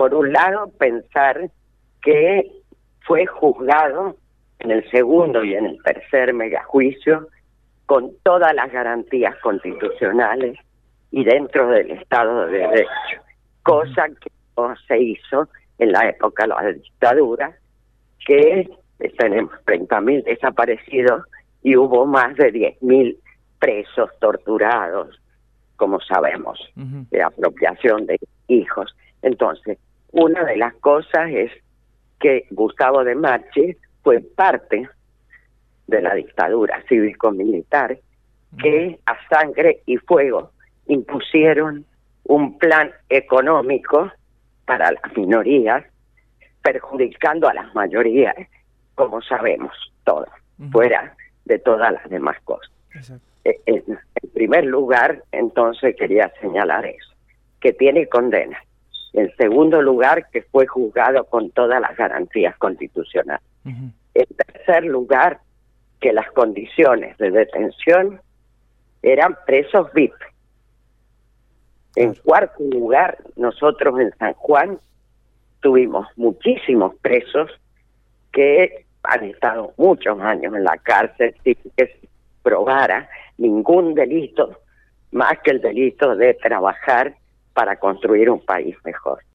por un lado, pensar que fue juzgado en el segundo y en el tercer megajuicio con todas las garantías constitucionales y dentro del Estado de Derecho, cosa que no se hizo en la época de la dictadura, que tenemos 30.000 desaparecidos y hubo más de 10.000 presos torturados, como sabemos, de apropiación de hijos. Entonces, una de las cosas es que Gustavo de Marchi fue parte de la dictadura cívico-militar que a sangre y fuego impusieron un plan económico para las minorías, perjudicando a las mayorías, como sabemos todos, fuera de todas las demás cosas. En primer lugar, entonces quería señalar eso, que tiene condena. En segundo lugar, que fue juzgado con todas las garantías constitucionales. En tercer lugar, que las condiciones de detención eran presos VIP. En cuarto lugar, nosotros en San Juan tuvimos muchísimos presos que han estado muchos años en la cárcel sin que se probara ningún delito más que el delito de trabajar para construir un país mejor.